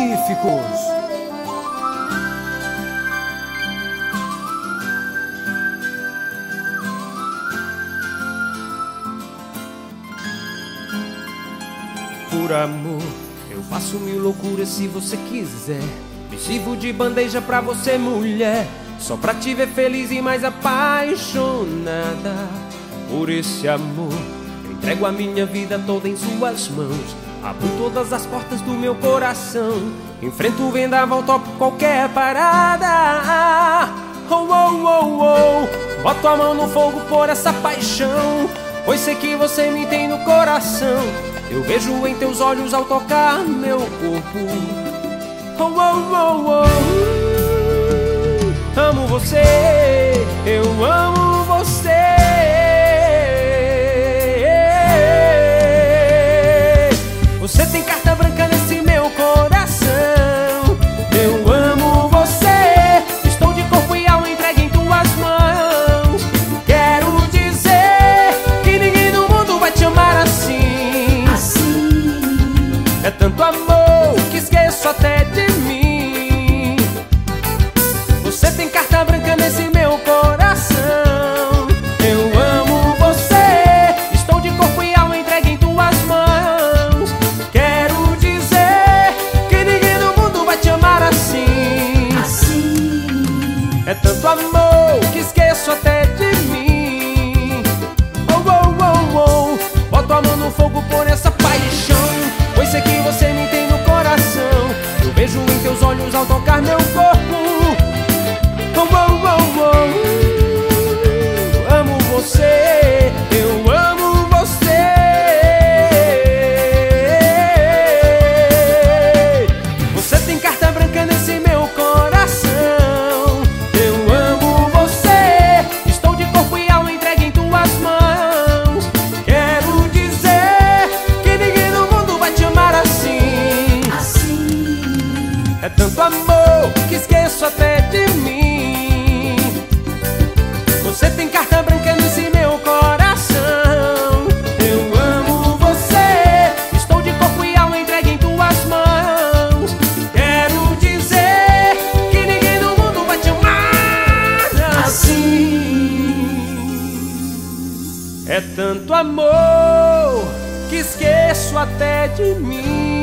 magníficos. Por amor, eu faço mil loucuras se você quiser. Me sirvo de bandeja pra você, mulher, só pra te ver feliz e mais apaixonada. Por esse amor, eu entrego a minha vida toda em suas mãos. Abro todas as portas do meu coração. Enfrento o vendaval, topo qualquer parada. Oh, oh, oh, oh. Boto a mão no fogo por essa paixão, pois sei que você me tem no coração. Eu vejo em teus olhos ao tocar meu corpo. Oh, oh, oh, oh. Amo você, eu amo você. Você tem carta branca nesse meu coração. Eu amo você, estou de corpo e alma entregue em tuas mãos. Quero dizer que ninguém no mundo vai te amar assim. É tanto amor que esqueço até de mim. Você tem carta branca nesse meu coração. Eu amo você, estou de corpo e alma entregue em tuas mãos. Quero dizer que ninguém no mundo vai te amar assim. É tanto amor que esqueço até de mim. Oh, oh, oh, oh. Boto a mão no fogo por essa paixão, pois sei que você me tem no coração. Eu vejo em teus olhos ao tocar meu corpo. Oh, oh, oh, oh. Amo você, eu amo você. Você tem carta branca nesse meu coração. Eu amo você, estou de corpo e alma entregue em tuas mãos. Quero dizer que ninguém no mundo vai te amar assim. É tanto amor que esqueço até de mim. Você tem carta branca nesse meu coração. Eu amo você, estou de corpo e alma entregue em tuas mãos. Quero dizer que ninguém no mundo vai te amar assim. É tanto amor que esqueço até de mim.